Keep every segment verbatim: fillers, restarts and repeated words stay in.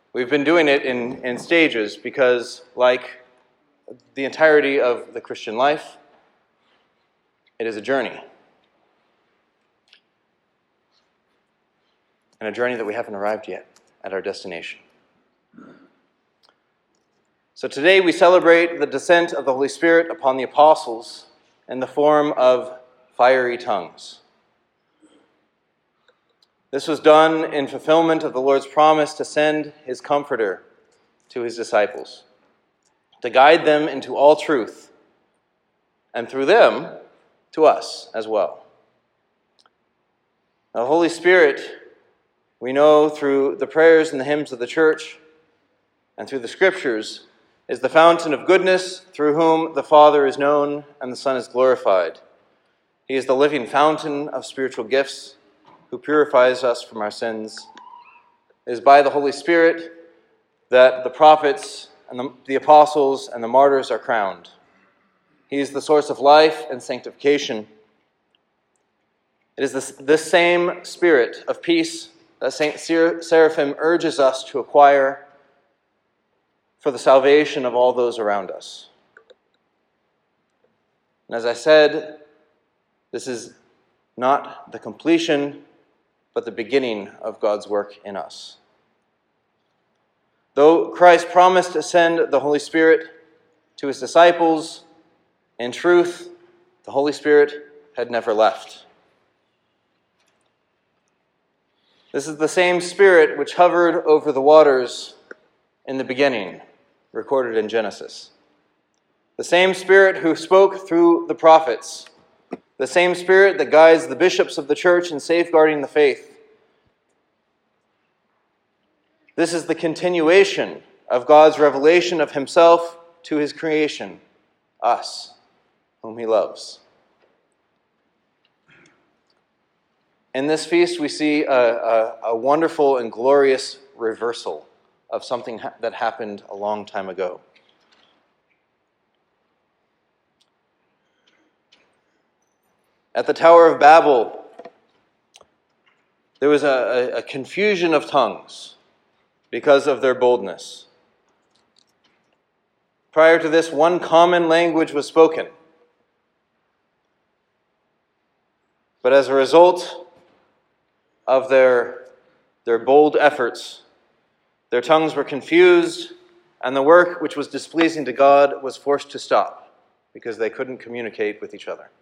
We've been doing it in, in stages because, like the entirety of the Christian life, it is a journey. And a journey that we haven't arrived yet at our destination. So today we celebrate the descent of the Holy Spirit upon the apostles in the form of fiery tongues. This was done in fulfillment of the Lord's promise to send his Comforter to his disciples, to guide them into all truth, and through them, to us as well. Now, the Holy Spirit, we know through the prayers and the hymns of the church and through the scriptures, is the fountain of goodness through whom the Father is known and the Son is glorified. He is the living fountain of spiritual gifts who purifies us from our sins. It is by the Holy Spirit that the prophets and the, the apostles and the martyrs are crowned. He is the source of life and sanctification. It is this, this same spirit of peace that Saint Seraphim urges us to acquire for the salvation of all those around us. And as I said, this is not the completion, but the beginning of God's work in us. Though Christ promised to send the Holy Spirit to his disciples, in truth, the Holy Spirit had never left. This is the same Spirit which hovered over the waters in the beginning, recorded in Genesis. The same Spirit who spoke through the prophets. The same Spirit that guides the bishops of the church in safeguarding the faith. This is the continuation of God's revelation of himself to his creation, us, whom he loves. In this feast, we see a, a, a wonderful and glorious reversal of something ha- that happened a long time ago. At the Tower of Babel, there was a, a, a confusion of tongues because of their boldness. Prior to this, one common language was spoken. But as a result of their, their bold efforts, their tongues were confused, and the work which was displeasing to God was forced to stop because they couldn't communicate with each other.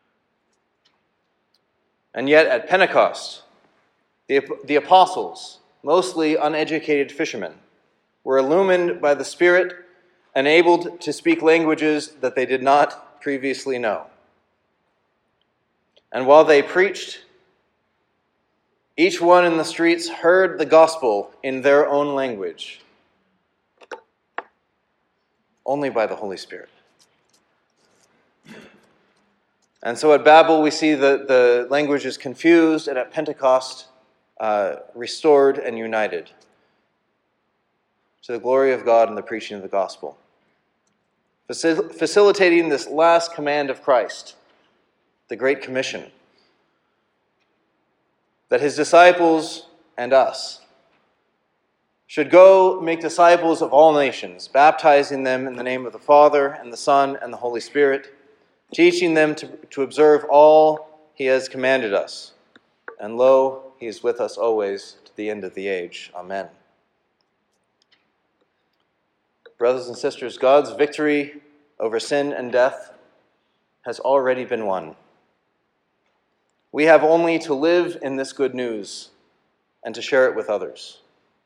And yet at Pentecost, the, the apostles, mostly uneducated fishermen, were illumined by the Spirit, enabled to speak languages that they did not previously know. And while they preached, each one in the streets heard the gospel in their own language, only by the Holy Spirit. And so at Babel, we see that the language is confused, and at Pentecost, uh, restored and united to the glory of God and the preaching of the gospel. Facil- facilitating this last command of Christ, the Great Commission, that his disciples and us should go make disciples of all nations, baptizing them in the name of the Father and the Son and the Holy Spirit, teaching them to, to observe all he has commanded us. And lo, he is with us always to the end of the age. Amen. Brothers and sisters, God's victory over sin and death has already been won. We have only to live in this good news and to share it with others.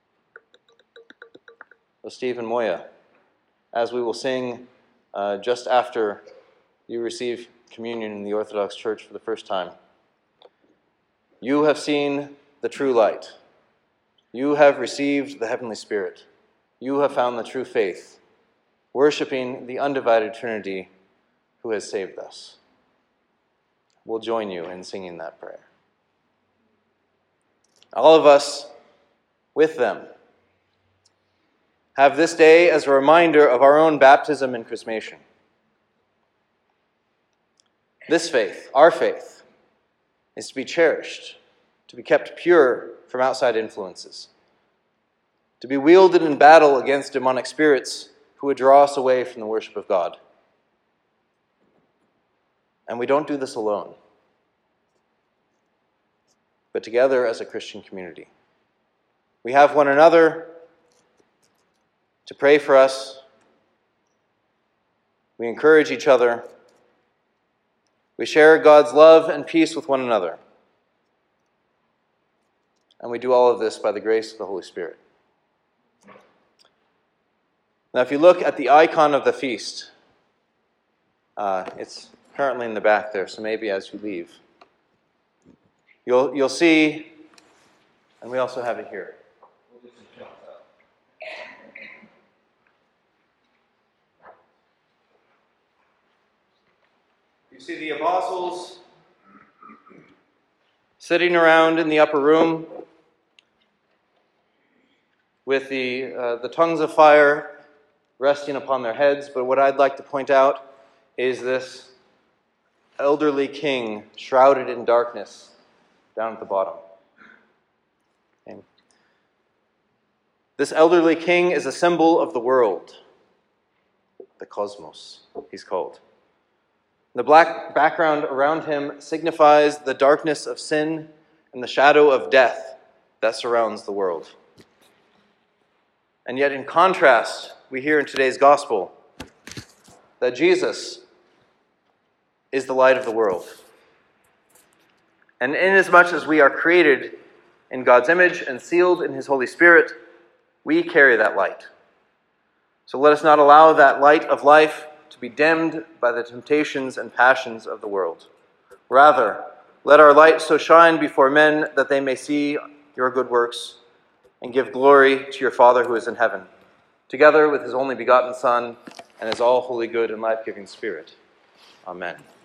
So Steve and Moya, as we will sing uh, just after you receive communion in the Orthodox Church for the first time, you have seen the true light. You have received the Heavenly Spirit. You have found the true faith, worshiping the undivided Trinity who has saved us. We'll join you in singing that prayer. All of us, with them, have this day as a reminder of our own baptism and chrismation. This faith, our faith, is to be cherished, to be kept pure from outside influences. to be wielded in battle against demonic spirits who would draw us away from the worship of God. And we don't do this alone, but together as a Christian community. We have one another to pray for us. We encourage each other. We share God's love and peace with one another. And we do all of this by the grace of the Holy Spirit. Now, if you look at the icon of the feast, uh, it's currently in the back there, so maybe as you leave, you'll, you'll see, and we also have it here. You see the apostles sitting around in the upper room with the, uh, the tongues of fire resting upon their heads. But what I'd like to point out is this elderly king shrouded in darkness down at the bottom. Okay. This elderly king is a symbol of the world, the cosmos, he's called. The black background around him signifies the darkness of sin and the shadow of death that surrounds the world. And yet, in contrast, we hear in today's gospel that Jesus is the light of the world. And inasmuch as we are created in God's image and sealed in His Holy Spirit, we carry that light. So let us not allow that light of life to be dimmed by the temptations and passions of the world. Rather, let our light so shine before men that they may see your good works and give glory to your Father who is in heaven, together with His only begotten Son and His all holy, good, and life-giving Spirit. Amen.